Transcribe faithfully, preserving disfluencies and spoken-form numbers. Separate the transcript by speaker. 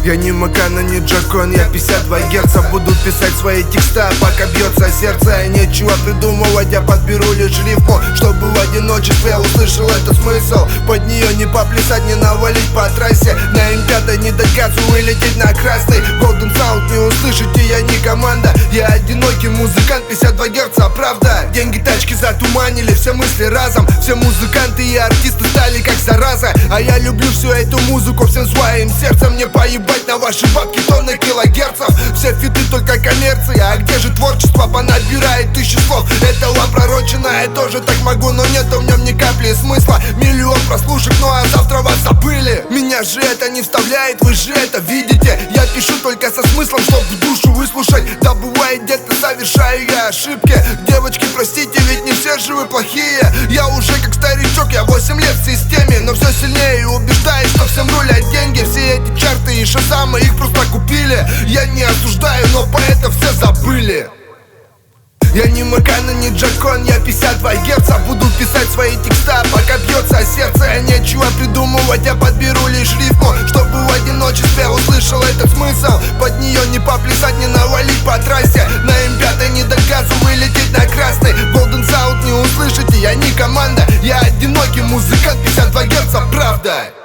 Speaker 1: Я не Макана, не Джакон, я пятьдесят два герца. Буду писать свои текста, пока бьется сердце. Нечего придумывать, я подберу лишь рифму, чтобы в одиночестве я услышал этот смысл. Под нее не поплясать, не навалить по трассе. На эм пять не дать газу и лететь на красный. Golden Sound не услышите, я не команда. Я одинокий музыкант, пятьдесят два герца, правда. Деньги, тачки затуманили все мысли разом. Все музыканты и артисты стали как зараза. А я люблю всю эту музыку всем своим сердцем. Мне поебать на ваши бабки, тонны килогерцев. Все фиты только коммерция, а где же творчество? Понабирает тысячи слов, это вам пророчено. Я тоже так могу, но нет в нем ни капли смысла. Миллион прослушек, ну а завтра вас забыли. Меня же это не вставляет, вы же это видите. Я пишу только со смыслом, чтоб в душу выслушать. Да бывает где-то совершаю я ошибки. Девочки, простите, ведь не все же вы плохие. Я уже как старичок, я восемь лет в системе, но все сильнее убеждаюсь, что всем рулят деньги. Все эти чарты и шазамы, их просто купили. Я не осуждаю, но поэтов все забыли. Я не Макана, не Джакон, я пятьдесят два герца. Буду писать свои текста, пока бьется сердце. Нечего придумывать, я подберу лишь рифму, чтобы в одиночестве услышал этот смысл. Под нее не поплясать, не навалить по трассе. На эм пять не дать газу вылететь на красный. Golden Sound не услышите, я не команда. Я одинокий музыкант, пятьдесят два герца, правда.